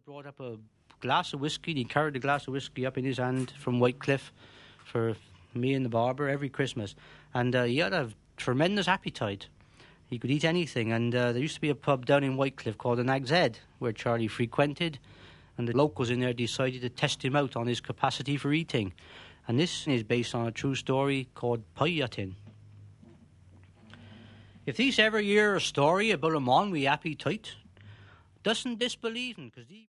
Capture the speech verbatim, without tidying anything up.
brought up a glass of whiskey. He carried a glass of whiskey up in his hand from Whitecliff for me and the barber every Christmas. And uh, he had a tremendous appetite. He could eat anything. And uh, there used to be a pub down in Whitecliff called the Nag's Head, where Charlie frequented. And the locals in there decided to test him out on his capacity for eating. And this is based on a true story called Poyatin. If these ever hear a story about a man with appetite, doesn't disbelieve him, because he...